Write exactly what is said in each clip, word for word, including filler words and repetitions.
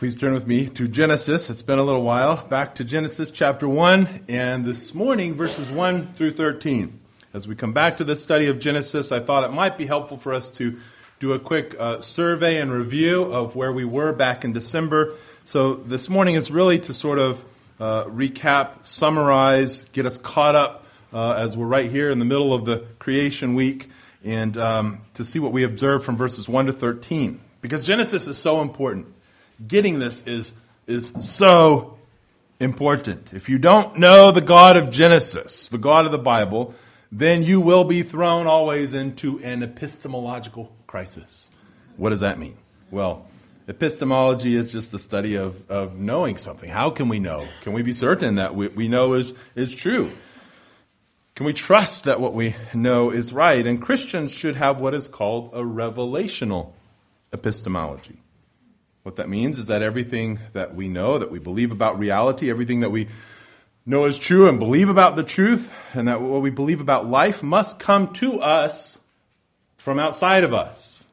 Please turn with me to Genesis. It's been a little while. Back to Genesis chapter one, and this morning verses one through thirteen. As we come back to this study of Genesis, I thought it might be helpful for us to do a quick uh, survey and review of where we were back in December. So this morning is really to sort of uh, recap, summarize, get us caught up uh, as we're right here in the middle of the creation week, and um, to see what we observed from verses one to thirteen. Because Genesis is so important. Getting this is, is so important. If you don't know the God of Genesis, the God of the Bible, then you will be thrown always into an epistemological crisis. What does that mean? Well, epistemology is just the study of, of knowing something. How can we know? Can we be certain that we, we know is, is true? Can we trust that what we know is right? And Christians should have what is called a revelational epistemology. What that means is that everything that we know, that we believe about reality, everything that we know is true and believe about the truth, and that what we believe about life must come to us from outside of us.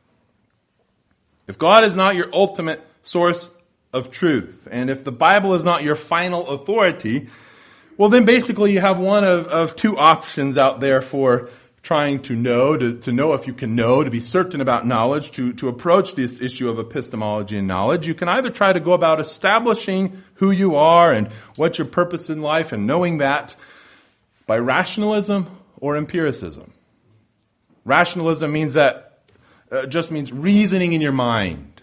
If God is not your ultimate source of truth, and if the Bible is not your final authority, well then basically you have one of, of two options out there for trying to know, to, to know if you can know, to be certain about knowledge, to, to approach this issue of epistemology and knowledge. You can either try to go about establishing who you are and what's your purpose in life and knowing that by rationalism or empiricism. Rationalism means that, uh, just means reasoning in your mind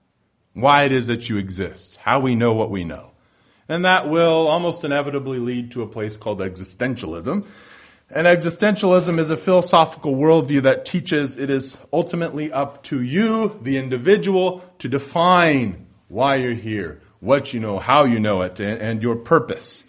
why it is that you exist, how we know what we know. And that will almost inevitably lead to a place called existentialism. And existentialism is a philosophical worldview that teaches it is ultimately up to you, the individual, to define why you're here, what you know, how you know it, and, and your purpose.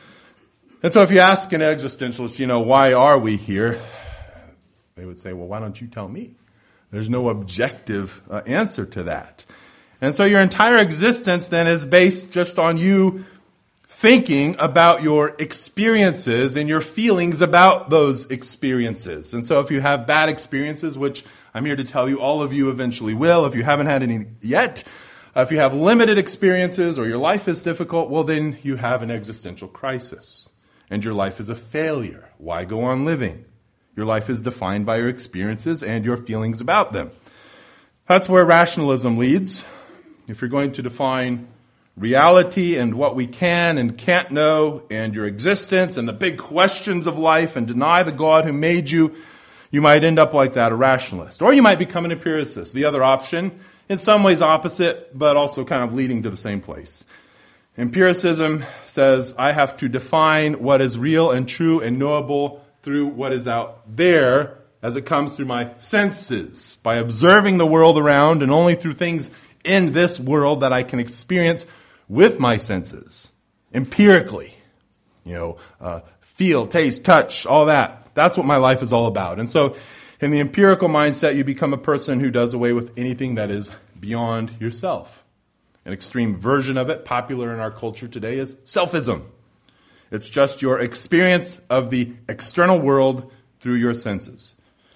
And so if you ask an existentialist, you know, why are we here? They would say, well, why don't you tell me? There's no objective uh, answer to that. And so your entire existence then is based just on you thinking about your experiences and your feelings about those experiences. And so if you have bad experiences, which I'm here to tell you all of you eventually will, if you haven't had any yet, uh, if you have limited experiences or your life is difficult, well then you have an existential crisis. And your life is a failure. Why go on living? Your life is defined by your experiences and your feelings about them. That's where rationalism leads. If you're going to define reality and what we can and can't know, and your existence and the big questions of life, and deny the God who made you, you might end up like that, a rationalist. Or you might become an empiricist, the other option, in some ways opposite, but also kind of leading to the same place. Empiricism says, I have to define what is real and true and knowable through what is out there as it comes through my senses, by observing the world around, and only through things in this world that I can experience with my senses, empirically, you know, uh, feel, taste, touch, all that. That's what my life is all about. And so in the empirical mindset, you become a person who does away with anything that is beyond yourself. An extreme version of it, popular in our culture today, is selfism. It's just your experience of the external world through your senses.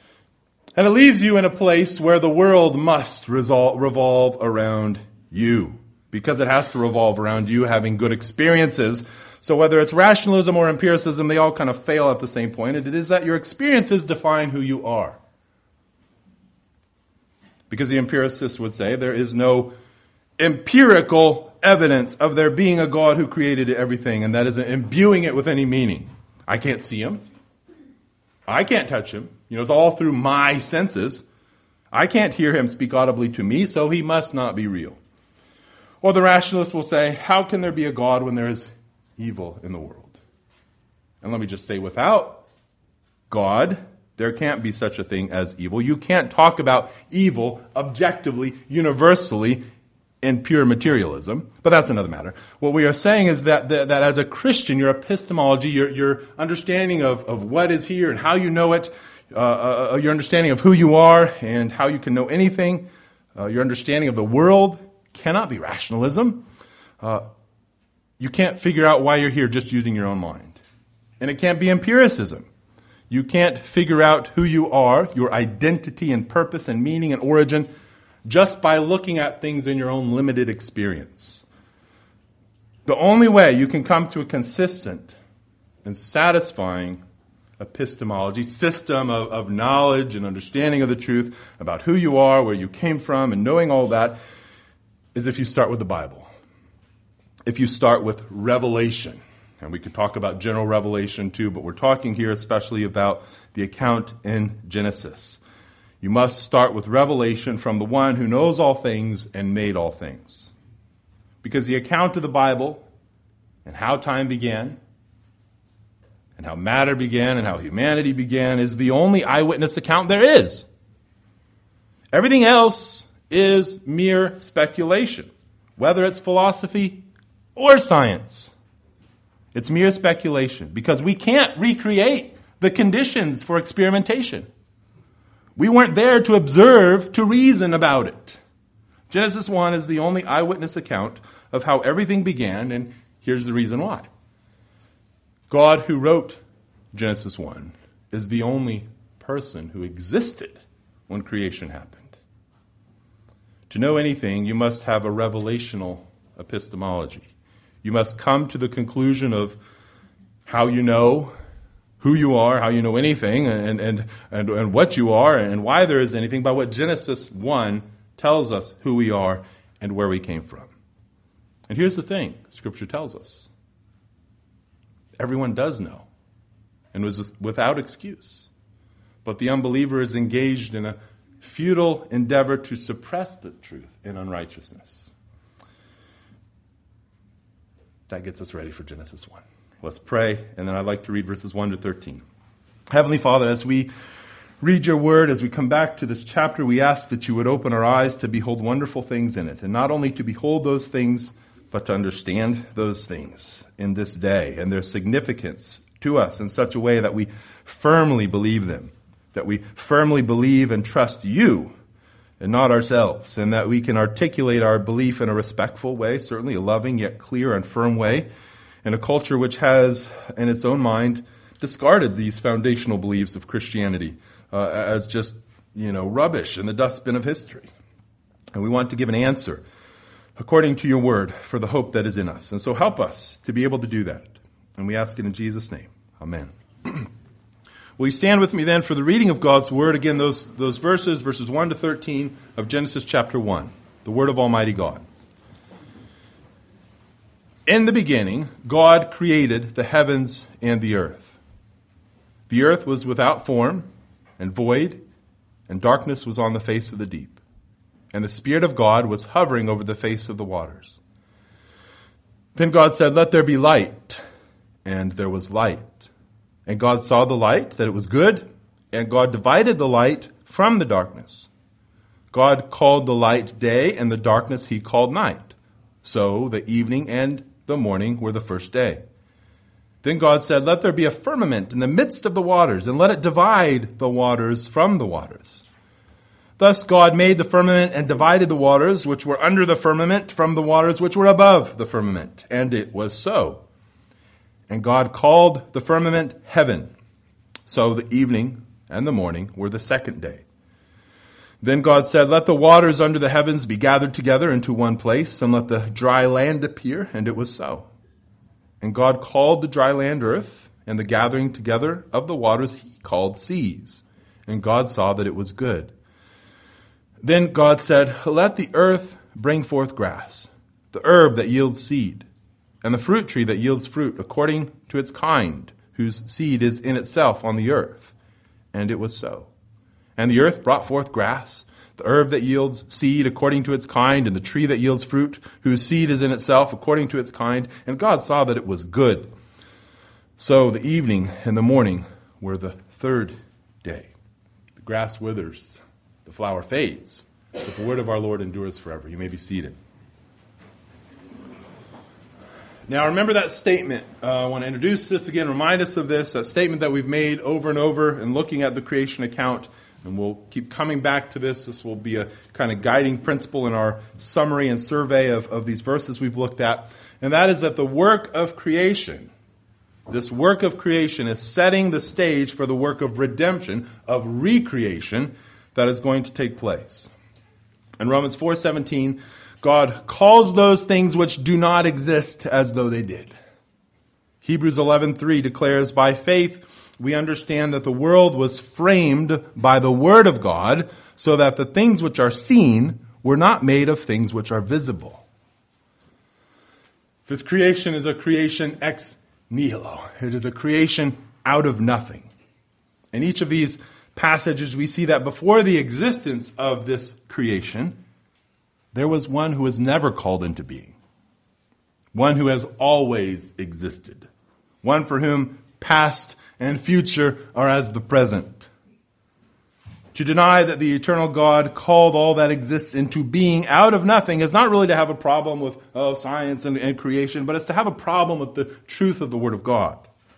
And it leaves you in a place where the world must resol- revolve around you, because it has to revolve around you having good experiences. So whether it's rationalism or empiricism, they all kind of fail at the same point, and it is that your experiences define who you are. Because the empiricist would say there is no empirical evidence of there being a God who created everything, and that isn't imbuing it with any meaning. I can't see him. I can't touch him. You know, it's all through my senses. I can't hear him speak audibly to me, so he must not be real. Or the rationalist will say, how can there be a God when there is evil in the world? And let me just say, without God, there can't be such a thing as evil. You can't talk about evil objectively, universally, in pure materialism, but that's another matter. What we are saying is that that, that as a Christian, your epistemology, your, your understanding of, of what is here and how you know it, uh, uh, your understanding of who you are and how you can know anything, uh, your understanding of the world cannot be rationalism. Uh, you can't figure out why you're here just using your own mind. And it can't be empiricism. You can't figure out who you are, your identity and purpose and meaning and origin, just by looking at things in your own limited experience. The only way you can come to a consistent and satisfying epistemology, system of, of knowledge and understanding of the truth about who you are, where you came from, and knowing all that, is if you start with the Bible. If you start with revelation. And we could talk about general revelation too, but we're talking here especially about the account in Genesis. You must start with revelation from the one who knows all things and made all things. Because the account of the Bible and how time began, and how matter began, and how humanity began is the only eyewitness account there is. Everything else is mere speculation, whether it's philosophy or science. It's mere speculation because we can't recreate the conditions for experimentation. We weren't there to observe, to reason about it. Genesis one is the only eyewitness account of how everything began, and here's the reason why. God, who wrote Genesis one, is the only person who existed when creation happened. To know anything, you must have a revelational epistemology. You must come to the conclusion of how you know who you are, how you know anything, and, and, and, and what you are, and why there is anything, by what Genesis one tells us who we are and where we came from. And here's the thing, Scripture tells us. Everyone does know, and was without excuse. But the unbeliever is engaged in a futile endeavor to suppress the truth in unrighteousness. That gets us ready for Genesis one. Let's pray, and then I'd like to read verses one to thirteen. Heavenly Father, as we read your word, as we come back to this chapter, we ask that you would open our eyes to behold wonderful things in it, and not only to behold those things, but to understand those things in this day and their significance to us in such a way that we firmly believe them, that we firmly believe and trust you and not ourselves, and that we can articulate our belief in a respectful way, certainly a loving yet clear and firm way, in a culture which has, in its own mind, discarded these foundational beliefs of Christianity uh, as just, you know, rubbish in the dustbin of history. And we want to give an answer according to your word for the hope that is in us. And so help us to be able to do that. And we ask it in Jesus' name. Amen. Will you stand with me then for the reading of God's word? Again, those, those verses, verses one to thirteen of Genesis chapter one, the word of Almighty God. In the beginning, God created the heavens and the earth. The earth was without form and void, and darkness was on the face of the deep. And the Spirit of God was hovering over the face of the waters. Then God said, "Let there be light." And there was light. And God saw the light, that it was good, and God divided the light from the darkness. God called the light day, and the darkness he called night. So the evening and the morning were the first day. Then God said, "Let there be a firmament in the midst of the waters, and let it divide the waters from the waters." Thus God made the firmament and divided the waters which were under the firmament from the waters which were above the firmament. And it was so. And God called the firmament heaven. So the evening and the morning were the second day. Then God said, "Let the waters under the heavens be gathered together into one place, and let the dry land appear." And it was so. And God called the dry land earth, and the gathering together of the waters he called seas. And God saw that it was good. Then God said, "Let the earth bring forth grass, the herb that yields seed, and the fruit tree that yields fruit according to its kind, whose seed is in itself on the earth." And it was so. And the earth brought forth grass, the herb that yields seed according to its kind, and the tree that yields fruit, whose seed is in itself according to its kind. And God saw that it was good. So the evening and the morning were the third day. The grass withers, the flower fades, but the word of our Lord endures forever. You may be seated. Now, remember that statement. Uh, I want to introduce this again, remind us of this, a statement that we've made over and over in looking at the creation account, and we'll keep coming back to this. This will be a kind of guiding principle in our summary and survey of, of these verses we've looked at, and that is that the work of creation, this work of creation is setting the stage for the work of redemption, of recreation, that is going to take place. In Romans four seventeen, God calls those things which do not exist as though they did. Hebrews eleven three declares, by faith we understand that the world was framed by the word of God, so that the things which are seen were not made of things which are visible. This creation is a creation ex nihilo. It is a creation out of nothing. In each of these passages, we see that before the existence of this creation, there was one who was never called into being, one who has always existed, one for whom past and future are as the present. To deny that the eternal God called all that exists into being out of nothing is not really to have a problem with oh, science and, and creation, but it's to have a problem with the truth of the Word of God.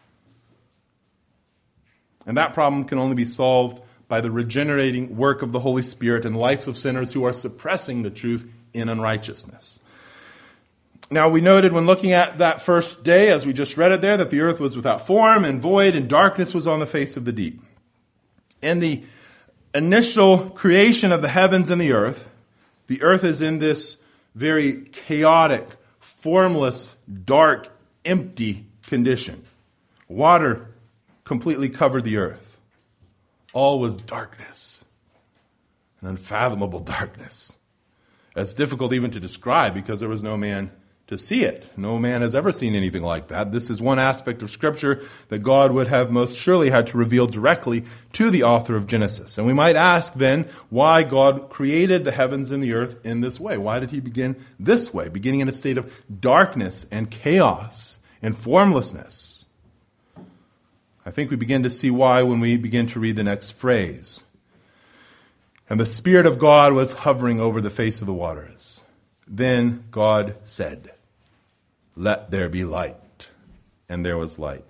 And that problem can only be solved by the regenerating work of the Holy Spirit in the lives of sinners who are suppressing the truth in unrighteousness. Now, we noted when looking at that first day, as we just read it there, that the earth was without form and void, and darkness was on the face of the deep. In the initial creation of the heavens and the earth, the earth is in this very chaotic, formless, dark, empty condition. Water completely covered the earth. All was darkness, an unfathomable darkness. That's difficult even to describe because there was no man to see it. No man has ever seen anything like that. This is one aspect of Scripture that God would have most surely had to reveal directly to the author of Genesis. And we might ask then why God created the heavens and the earth in this way. Why did he begin this way, beginning in a state of darkness and chaos and formlessness? I think we begin to see why when we begin to read the next phrase. And the Spirit of God was hovering over the face of the waters. Then God said, "Let there be light." And there was light.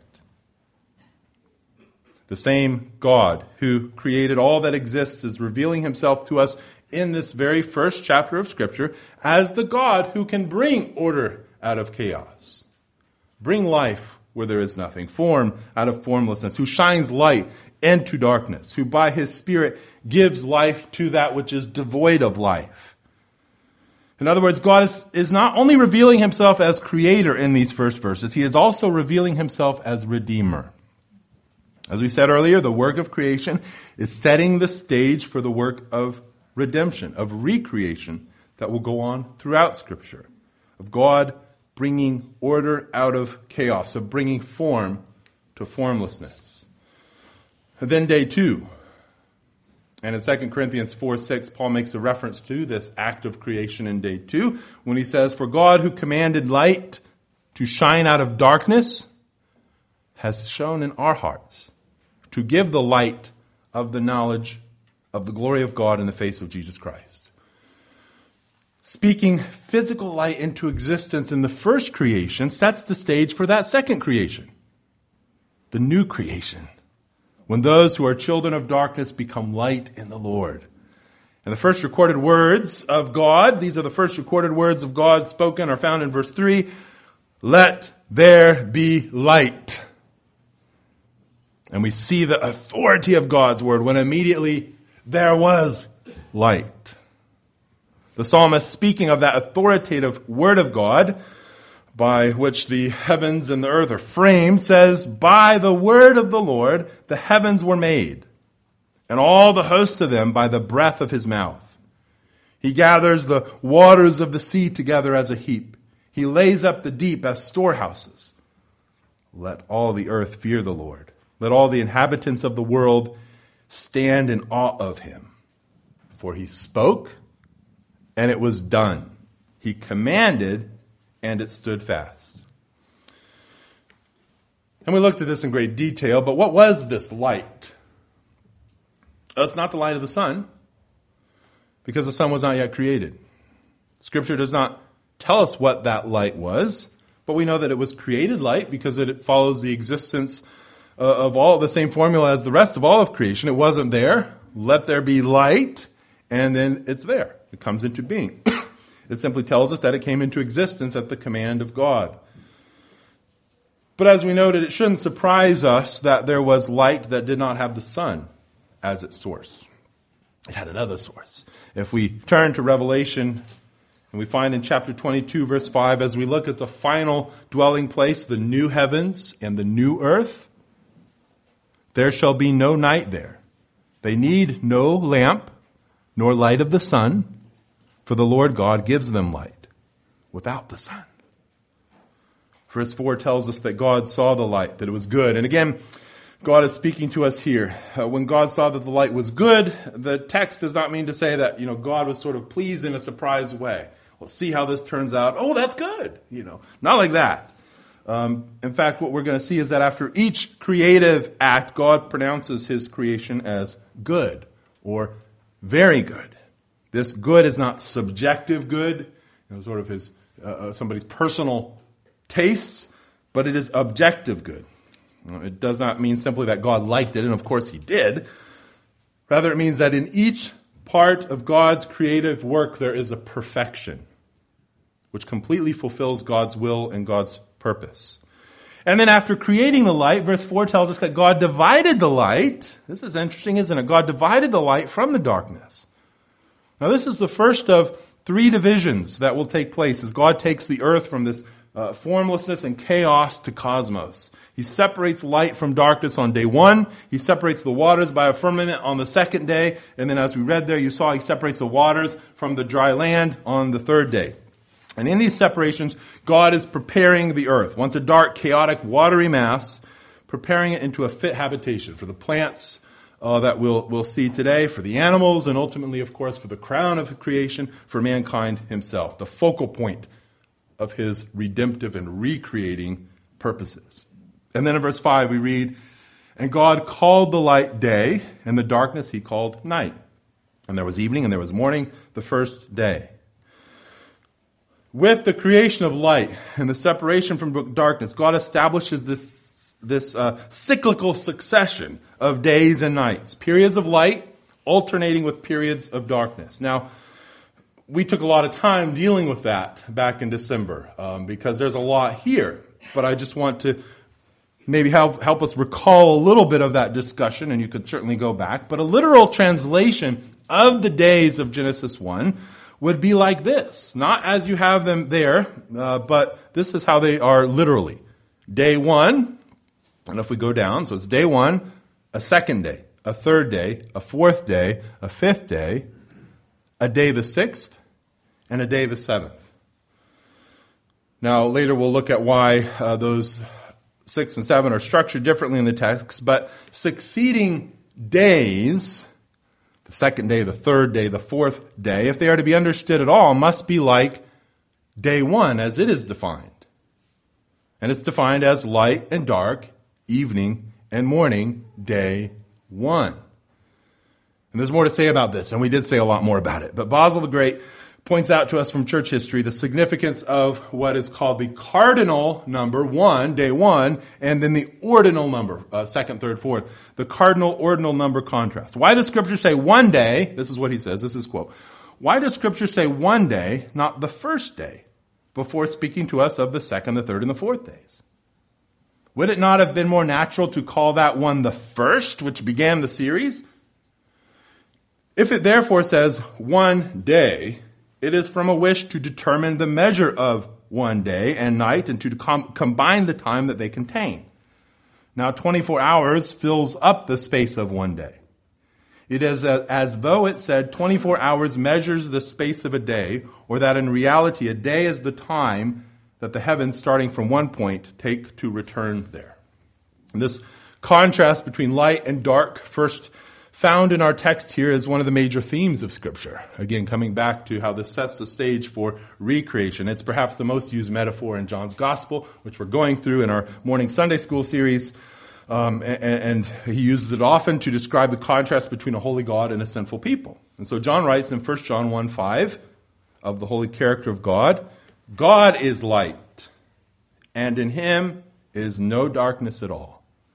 The same God who created all that exists is revealing himself to us in this very first chapter of Scripture as the God who can bring order out of chaos, bring life where there is nothing, form out of formlessness, who shines light into darkness, who by his Spirit gives life to that which is devoid of life. In other words, God is, is not only revealing himself as creator in these first verses, he is also revealing himself as redeemer. As we said earlier, the work of creation is setting the stage for the work of redemption, of recreation that will go on throughout Scripture, of God bringing order out of chaos, of bringing form to formlessness. And then day two. And in Second Corinthians four six, Paul makes a reference to this act of creation in day two when he says, "For God who commanded light to shine out of darkness has shone in our hearts to give the light of the knowledge of the glory of God in the face of Jesus Christ." Speaking physical light into existence in the first creation sets the stage for that second creation, the new creation, when those who are children of darkness become light in the Lord. And the first recorded words of God, these are the first recorded words of God spoken, are found in verse three. "Let there be light." And we see the authority of God's word when immediately there was light. The psalmist, speaking of that authoritative word of God, by which the heavens and the earth are framed, says, "By the word of the Lord the heavens were made, and all the host of them by the breath of his mouth. He gathers the waters of the sea together as a heap. He lays up the deep as storehouses. Let all the earth fear the Lord. Let all the inhabitants of the world stand in awe of him. For he spoke, and it was done. He commanded, and it stood fast." And we looked at this in great detail, but what was this light? Well, it's not the light of the sun, because the sun was not yet created. Scripture does not tell us what that light was, but we know that it was created light because it follows the existence of all the same formula as the rest of all of creation. It wasn't there. Let there be light, and then it's there. It comes into being. It simply tells us that it came into existence at the command of God. But as we noted, it shouldn't surprise us that there was light that did not have the sun as its source. It had another source. If we turn to Revelation, and we find in chapter twenty-two, verse five, as we look at the final dwelling place, the new heavens and the new earth, there shall be no night there. They need no lamp, nor light of the sun, for the Lord God gives them light without the sun. Verse four tells us that God saw the light, that it was good. And again, God is speaking to us here. Uh, when God saw that the light was good, the text does not mean to say that, you know, God was sort of pleased in a surprise way. Well, see how this turns out. Oh, that's good. You know, not like that. Um, in fact, what we're going to see is that after each creative act, God pronounces his creation as good or very good. This good is not subjective good, you know, sort of his uh, somebody's personal tastes, but it is objective good. It does not mean simply that God liked it, and of course he did. Rather, it means that in each part of God's creative work there is a perfection, which completely fulfills God's will and God's purpose. And then after creating the light, verse four tells us that God divided the light. This is interesting, isn't it? God divided the light from the darkness. Now this is the first of three divisions that will take place as God takes the earth from this uh, formlessness and chaos to cosmos. He separates light from darkness on day one. He separates the waters by a firmament on the second day. And then as we read there, you saw he separates the waters from the dry land on the third day. And in these separations, God is preparing the earth. Once a dark, chaotic, watery mass, preparing it into a fit habitation for the plants uh, that we'll, we'll see today, for the animals, and ultimately, of course, for the crown of creation, for mankind himself, the focal point of his redemptive and recreating purposes. And then in verse five we read, "And God called the light day, and the darkness he called night. And there was evening and there was morning the first day." With the creation of light and the separation from darkness, God establishes this, this uh, cyclical succession of days and nights, periods of light alternating with periods of darkness. Now, we took a lot of time dealing with that back in December um, because there's a lot here, but I just want to maybe help, help us recall a little bit of that discussion, and you could certainly go back. But a literal translation of the days of Genesis one would be like this. Not as you have them there, uh, but this is how they are literally. Day one, and if we go down, so it's day one, a second day, a third day, a fourth day, a fifth day, a day the sixth, and a day the seventh. Now, later we'll look at why uh, those six and seven are structured differently in the text, but succeeding days, the second day, the third day, the fourth day, if they are to be understood at all, must be like day one as it is defined. And it's defined as light and dark, evening and morning, day one. And there's more to say about this, and we did say a lot more about it. But Basil the Great points out to us from church history the significance of what is called the cardinal number, one, day one, and then the ordinal number, uh, second, third, fourth. The cardinal, ordinal number contrast. Why does Scripture say one day? This is what he says. This is quote. Why does Scripture say one day, not the first day, before speaking to us of the second, the third, and the fourth days? Would it not have been more natural to call that one the first, which began the series? If it therefore says one day, it is from a wish to determine the measure of one day and night and to com- combine the time that they contain. Now, twenty-four hours fills up the space of one day. It is a, as though it said twenty-four hours measures the space of a day, or that in reality a day is the time that the heavens, starting from one point, take to return there. And this contrast between light and dark, first found in our text here, is one of the major themes of Scripture. Again, coming back to how this sets the stage for recreation. It's perhaps the most used metaphor in John's Gospel, which we're going through in our morning Sunday school series. Um, and, and he uses it often to describe the contrast between a holy God and a sinful people. And so John writes in First John one five of the holy character of God, God is light, and in him is no darkness at all.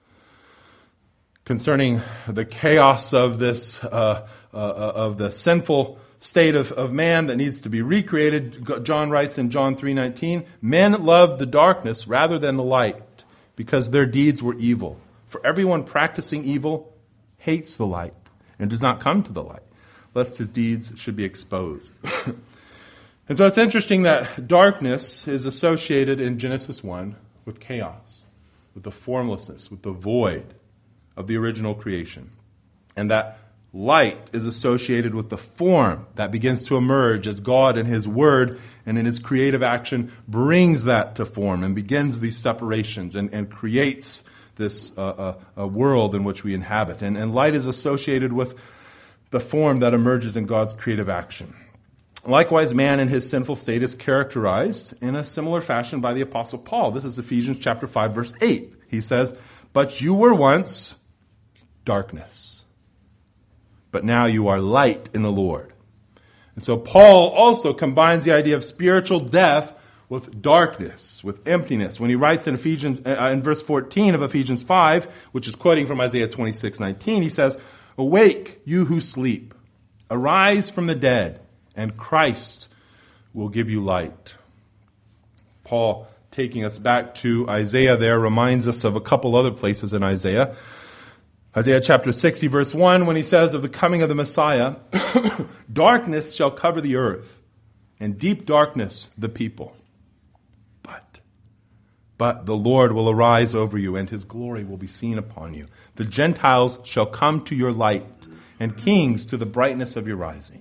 Concerning the chaos of this, uh, uh, of the sinful state of, of man that needs to be recreated, John writes in John three nineteen, men loved the darkness rather than the light, because their deeds were evil. For everyone practicing evil hates the light and does not come to the light, lest his deeds should be exposed. And so it's interesting that darkness is associated in Genesis one with chaos, with the formlessness, with the void of the original creation. And that light is associated with the form that begins to emerge as God in his word and in his creative action brings that to form and begins these separations and, and creates this uh, uh, a world in which we inhabit. And, and light is associated with the form that emerges in God's creative action. Likewise, man in his sinful state is characterized in a similar fashion by the Apostle Paul. This is Ephesians chapter five, verse eight. He says, "But you were once darkness, but now you are light in the Lord." And so Paul also combines the idea of spiritual death with darkness, with emptiness. When he writes in Ephesians, uh, in verse fourteen of Ephesians five, which is quoting from Isaiah twenty-six nineteen, he says, "Awake, you who sleep, arise from the dead, and Christ will give you light." Paul, taking us back to Isaiah there, reminds us of a couple other places in Isaiah. Isaiah chapter sixty, verse one, when he says of the coming of the Messiah, "Darkness shall cover the earth, and deep darkness the people. But, but the Lord will arise over you, and his glory will be seen upon you. The Gentiles shall come to your light, and kings to the brightness of your rising."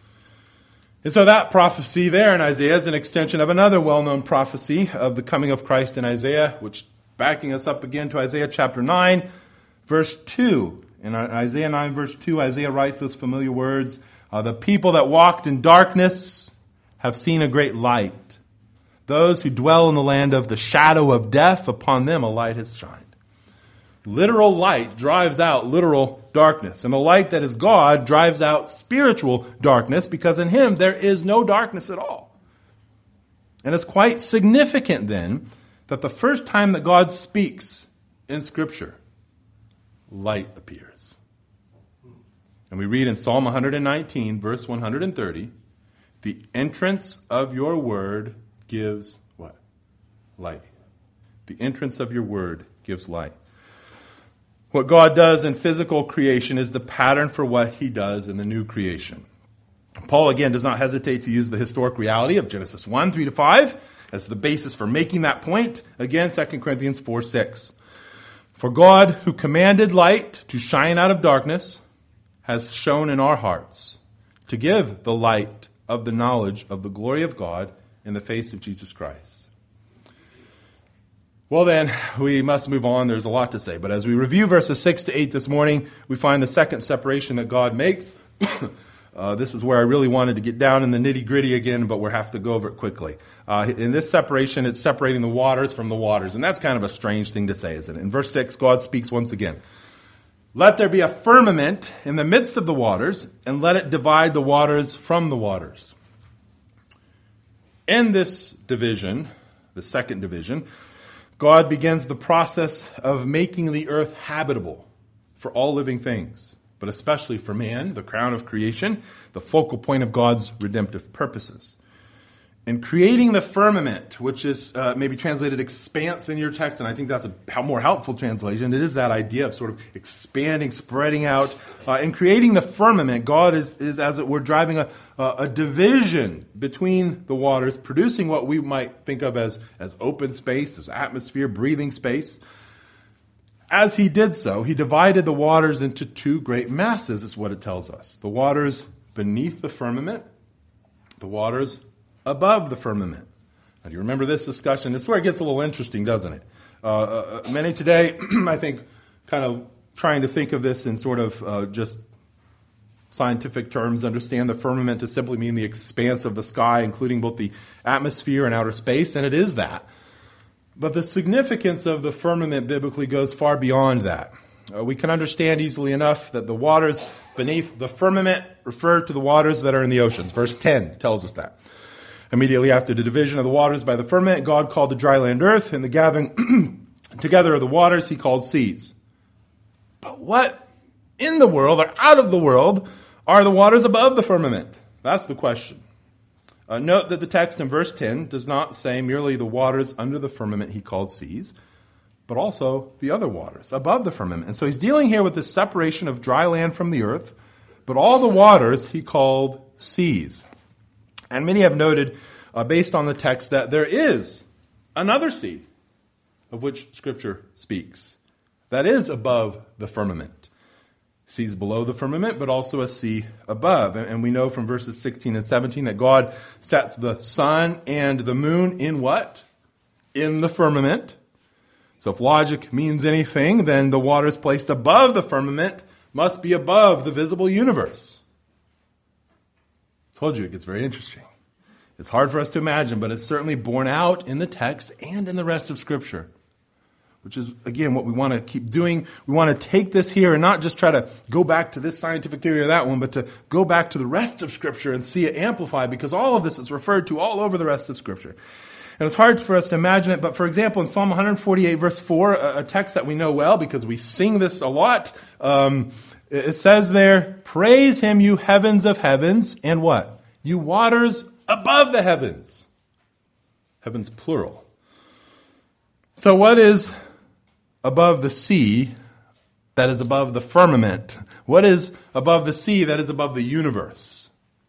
And so that prophecy there in Isaiah is an extension of another well-known prophecy of the coming of Christ in Isaiah, which, backing us up again to Isaiah chapter nine, verse two. In Isaiah nine, verse two, Isaiah writes those familiar words, uh, "The people that walked in darkness have seen a great light. Those who dwell in the land of the shadow of death, upon them a light has shined." Literal light drives out literal darkness. And the light that is God drives out spiritual darkness, because in him there is no darkness at all. And it's quite significant then that the first time that God speaks in Scripture, light appears. And we read in Psalm one nineteen, verse one thirty, "The entrance of your word gives" what? Light. The entrance of your word gives light. What God does in physical creation is the pattern for what he does in the new creation. Paul, again, does not hesitate to use the historic reality of Genesis one, three to five as the basis for making that point. Again, Second Corinthians four, six. "For God, who commanded light to shine out of darkness, has shone in our hearts to give the light of the knowledge of the glory of God in the face of Jesus Christ." Well then, we must move on. There's a lot to say. But as we review verses six to eight this morning, we find the second separation that God makes. uh, this is where I really wanted to get down in the nitty-gritty again, but we'll have to go over it quickly. Uh, in this separation, it's separating the waters from the waters. And that's kind of a strange thing to say, isn't it? In verse six, God speaks once again. "Let there be a firmament in the midst of the waters, and let it divide the waters from the waters." In this division, the second division, God begins the process of making the earth habitable for all living things, but especially for man, the crown of creation, the focal point of God's redemptive purposes. In creating the firmament, which is uh, maybe translated expanse in your text, and I think that's a more helpful translation. It is that idea of sort of expanding, spreading out. Uh, in creating the firmament, God is, is as it were, driving a, a, a division between the waters, producing what we might think of as, as open space, as atmosphere, breathing space. As he did so, he divided the waters into two great masses, is what it tells us. The waters beneath the firmament, the waters above the firmament. Now, do you remember this discussion? This is where it gets a little interesting, doesn't it? Uh, uh, many today, I think, kind of trying to think of this in sort of uh, just scientific terms, understand the firmament to simply mean the expanse of the sky, including both the atmosphere and outer space, and it is that. But the significance of the firmament biblically goes far beyond that. Uh, we can understand easily enough that the waters beneath the firmament refer to the waters that are in the oceans. Verse ten tells us that. Immediately after the division of the waters by the firmament, God called the dry land earth, and the gathering together of the waters he called seas. But what in the world or out of the world are the waters above the firmament? That's the question. Uh, note that the text in verse ten does not say merely the waters under the firmament he called seas, but also the other waters above the firmament. And so he's dealing here with the separation of dry land from the earth, but all the waters he called seas. And many have noted, uh, based on the text, that there is another sea of which Scripture speaks that is above the firmament. Seas below the firmament, but also a sea above. And we know from verses sixteen and seventeen that God sets the sun and the moon in what? In the firmament. So if logic means anything, then the waters placed above the firmament must be above the visible universe. I told you it gets very interesting. It's hard for us to imagine, but it's certainly borne out in the text and in the rest of Scripture. Which is, again, what we want to keep doing. We want to take this here and not just try to go back to this scientific theory or that one, but to go back to the rest of Scripture and see it amplified, because all of this is referred to all over the rest of Scripture. And it's hard for us to imagine it, but for example, in Psalm one forty-eight, verse four, a text that we know well because we sing this a lot, um, it says there, "Praise him, you heavens of heavens, and what? You waters above the heavens." Heavens plural. So what is above the sea that is above the firmament? What is above the sea that is above the universe?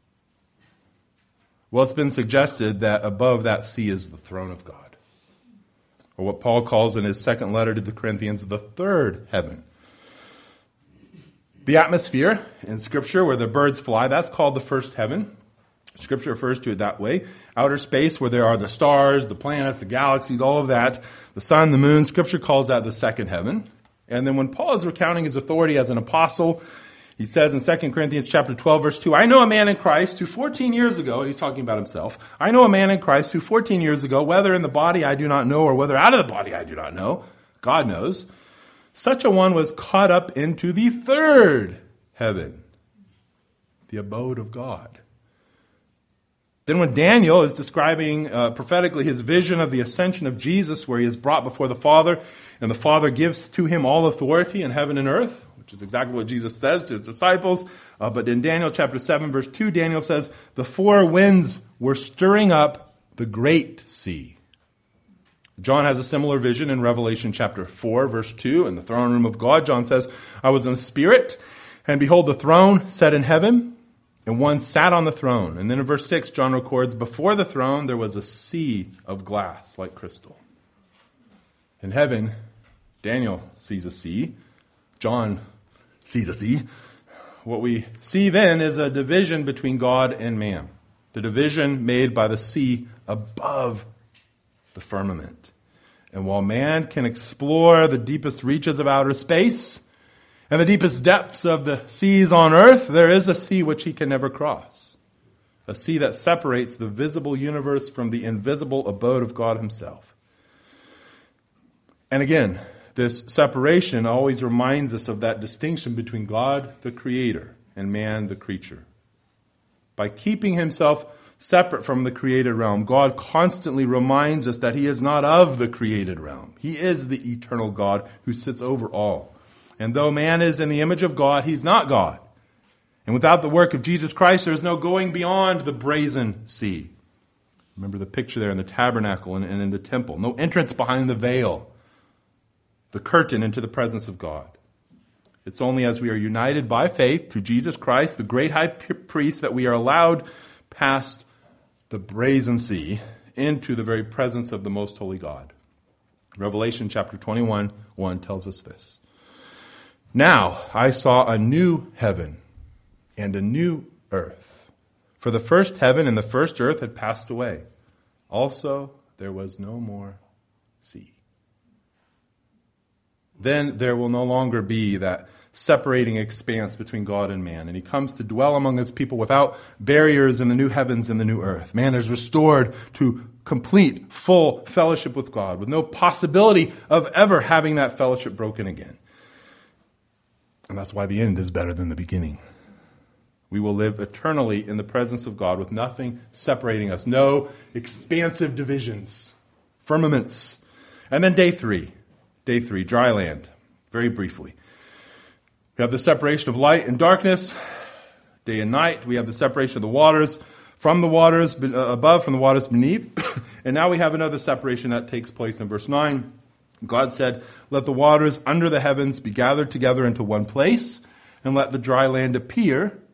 Well, it's been suggested that above that sea is the throne of God. Or what Paul calls in his second letter to the Corinthians, the third heaven. The atmosphere in Scripture where the birds fly, that's called the first heaven. Scripture refers to it that way. Outer space where there are the stars, the planets, the galaxies, all of that. The sun, the moon. Scripture calls that the second heaven. And then when Paul is recounting his authority as an apostle, he says in Second Corinthians chapter twelve, verse two, "I know a man in Christ who fourteen years ago," and he's talking about himself, "I know a man in Christ who fourteen years ago, whether in the body I do not know, or whether out of the body I do not know, God knows, such a one was caught up into the third heaven," the abode of God. Then when Daniel is describing uh, prophetically his vision of the ascension of Jesus, where he is brought before the Father, and the Father gives to him all authority in heaven and earth, which is exactly what Jesus says to his disciples. Uh, but in Daniel chapter seven, verse two, Daniel says, "The four winds were stirring up the great sea." John has a similar vision in Revelation chapter four, verse two, in the throne room of God. John says, "I was in the Spirit, and behold, the throne set in heaven, and one sat on the throne." And then in verse six, John records, "Before the throne there was a sea of glass like crystal." In heaven, Daniel sees a sea. John sees a sea. What we see then is a division between God and man. The division made by the sea above the firmament. And while man can explore the deepest reaches of outer space and the deepest depths of the seas on earth, there is a sea which he can never cross. A sea that separates the visible universe from the invisible abode of God himself. And again, this separation always reminds us of that distinction between God, the Creator, and man, the creature. By keeping himself separate from the created realm, God constantly reminds us that he is not of the created realm. He is the eternal God who sits over all. And though man is in the image of God, he's not God. And without the work of Jesus Christ, there is no going beyond the brazen sea. Remember the picture there in the tabernacle and in the temple. No entrance behind the veil, the curtain into the presence of God. It's only as we are united by faith to Jesus Christ, the great high priest, that we are allowed past the brazen sea into the very presence of the most holy God. Revelation chapter twenty-one, one tells us this. "Now I saw a new heaven and a new earth. For the first heaven and the first earth had passed away. Also there was no more sea." Then there will no longer be that separating expanse between God and man. And he comes to dwell among his people without barriers in the new heavens and the new earth. Man is restored to complete, full fellowship with God, with no possibility of ever having that fellowship broken again. And that's why the end is better than the beginning. We will live eternally in the presence of God with nothing separating us. No expansive divisions, firmaments. And then day three. Day three, dry land. Very briefly. We have the separation of light and darkness, day and night. We have the separation of the waters from the waters above, from the waters beneath. And now we have another separation that takes place in verse nine. God said, "Let the waters under the heavens be gathered together into one place, and let the dry land appear."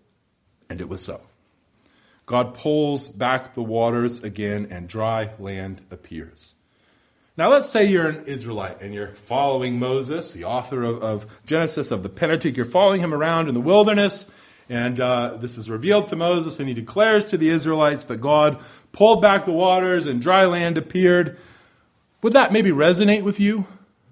And it was so. God pulls back the waters again, and dry land appears. Now let's say you're an Israelite and you're following Moses, the author of, of Genesis, of the Pentateuch. You're following him around in the wilderness, and uh, this is revealed to Moses, and he declares to the Israelites that God pulled back the waters and dry land appeared. Would that maybe resonate with you?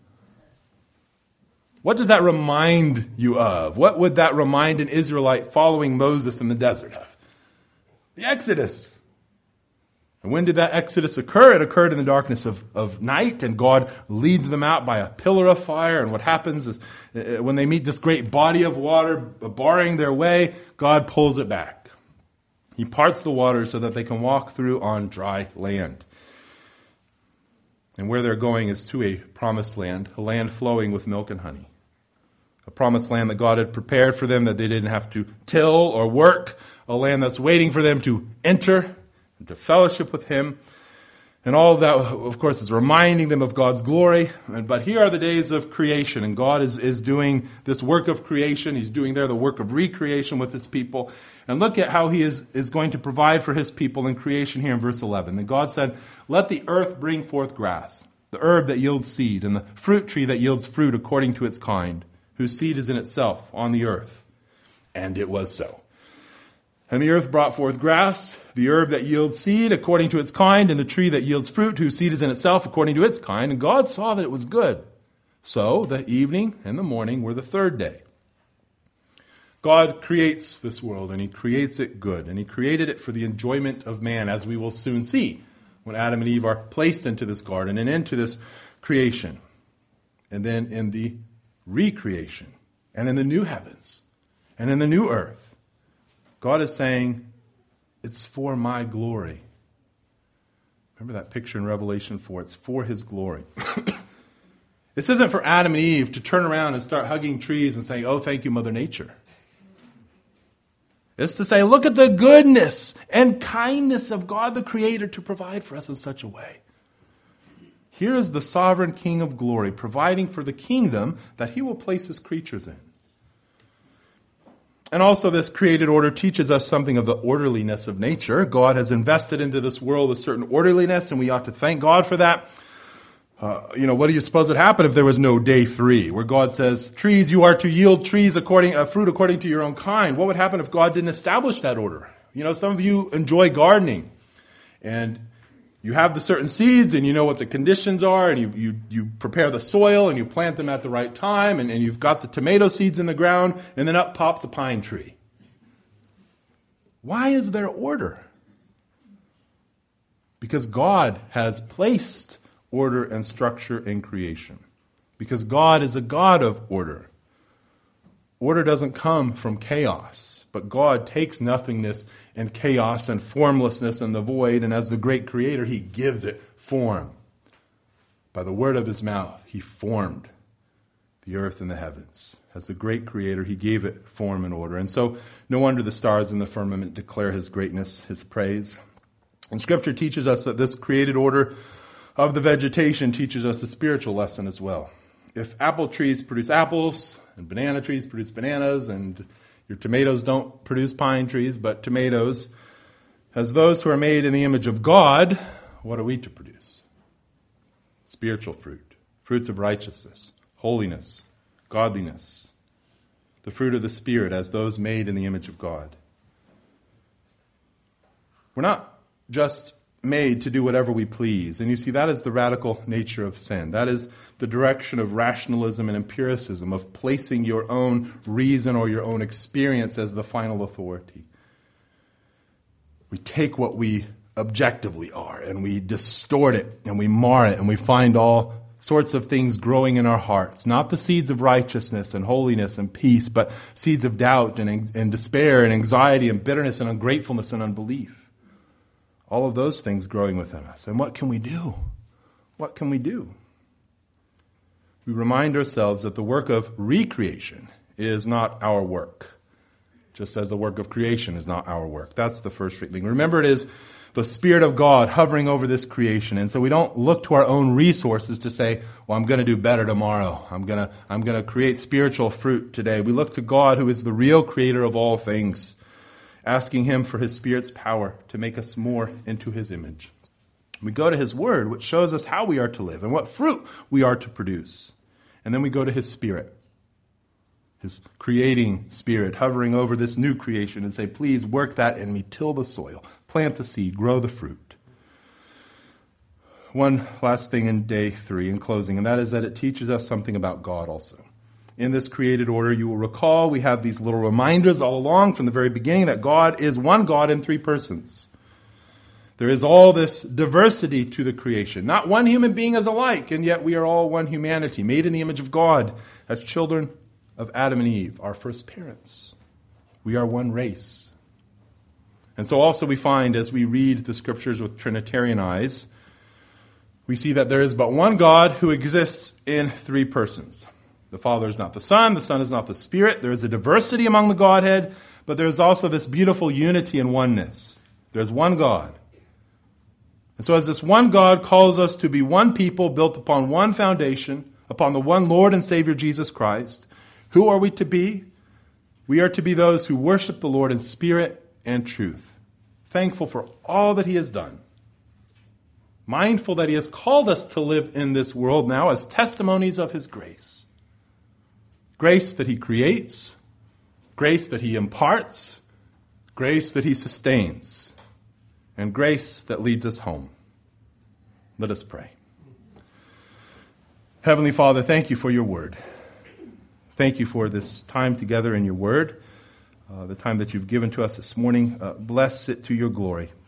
What does that remind you of? What would that remind an Israelite following Moses in the desert of? The Exodus. And when did that Exodus occur? It occurred in the darkness of, of night, and God leads them out by a pillar of fire. And what happens is uh, when they meet this great body of water barring their way, God pulls it back. He parts the water so that they can walk through on dry land. And where they're going is to a promised land, a land flowing with milk and honey. A promised land that God had prepared for them, that they didn't have to till or work. A land that's waiting for them to enter and to fellowship with Him. And all of that, of course, is reminding them of God's glory. But here are the days of creation, and God is, is doing this work of creation. He's doing there the work of recreation with His people. And look at how He is, is going to provide for His people in creation here in verse eleven. And God said, "Let the earth bring forth grass, the herb that yields seed, and the fruit tree that yields fruit according to its kind, whose seed is in itself on the earth." And it was so. And the earth brought forth grass, the herb that yields seed according to its kind, and the tree that yields fruit, whose seed is in itself according to its kind. And God saw that it was good. So the evening and the morning were the third day. God creates this world, and He creates it good. And He created it for the enjoyment of man, as we will soon see when Adam and Eve are placed into this garden and into this creation. And then in the recreation, and in the new heavens, and in the new earth, God is saying, it's for my glory. Remember that picture in Revelation four? It's for His glory. This isn't for Adam and Eve to turn around and start hugging trees and saying, "Oh, thank you, Mother Nature." It's to say, look at the goodness and kindness of God the Creator to provide for us in such a way. Here is the sovereign King of glory providing for the kingdom that He will place His creatures in. And also this created order teaches us something of the orderliness of nature. God has invested into this world a certain orderliness, and we ought to thank God for that. Uh, you know, what do you suppose would happen if there was no day three, where God says, trees, you are to yield trees according, uh, fruit according to your own kind? What would happen if God didn't establish that order? You know, some of you enjoy gardening, and you have the certain seeds, and you know what the conditions are, and you, you, you prepare the soil, and you plant them at the right time, and, and you've got the tomato seeds in the ground, and then up pops a pine tree. Why is there order? Because God has placed order and structure in creation. Because God is a God of order. Order doesn't come from chaos, but God takes nothingness and chaos and formlessness and the void, and as the great creator, He gives it form. By the word of His mouth, He formed the earth and the heavens. As the great creator, He gave it form and order. And so, no wonder the stars in the firmament declare His greatness, His praise. And Scripture teaches us that this created order of the vegetation teaches us a spiritual lesson as well. If apple trees produce apples, and banana trees produce bananas, and your tomatoes don't produce pine trees, but tomatoes, as those who are made in the image of God, what are we to produce? Spiritual fruit, fruits of righteousness, holiness, godliness, the fruit of the Spirit as those made in the image of God. We're not just made to do whatever we please. And you see, that is the radical nature of sin. That is the direction of rationalism and empiricism, of placing your own reason or your own experience as the final authority. We take what we objectively are and we distort it and we mar it and we find all sorts of things growing in our hearts. Not the seeds of righteousness and holiness and peace, but seeds of doubt and, and despair and anxiety and bitterness and ungratefulness and unbelief. All of those things growing within us. And what can we do? What can we do? We remind ourselves that the work of recreation is not our work, just as the work of creation is not our work. That's the first thing. Remember, it is the Spirit of God hovering over this creation. And so we don't look to our own resources to say, well, I'm going to do better tomorrow. I'm going to, I'm going to create spiritual fruit today. We look to God, who is the real creator of all things. asking him for his Spirit's power to make us more into his image. We go to his word, which shows us how we are to live and what fruit we are to produce. And then we go to his Spirit, his creating Spirit, hovering over this new creation and say, please work that in me, till the soil, plant the seed, grow the fruit. One last thing in day three, in closing, and that is that it teaches us something about God also. In this created order, you will recall, we have these little reminders all along from the very beginning that God is one God in three persons. There is all this diversity to the creation. Not one human being is alike, and yet we are all one humanity, made in the image of God as children of Adam and Eve, our first parents. We are one race. And so also we find, as we read the scriptures with Trinitarian eyes, we see that there is but one God who exists in three persons. The Father is not the Son, the Son is not the Spirit. There is a diversity among the Godhead, but there is also this beautiful unity and oneness. There is one God. And so as this one God calls us to be one people built upon one foundation, upon the one Lord and Savior Jesus Christ, who are we to be? We are to be those who worship the Lord in spirit and truth, thankful for all that he has done, mindful that he has called us to live in this world now as testimonies of his grace. Grace that he creates, grace that he imparts, grace that he sustains, and grace that leads us home. Let us pray. Heavenly Father, thank you for your word. Thank you for this time together in your word, uh, the time that you've given to us this morning. Uh, bless it to your glory.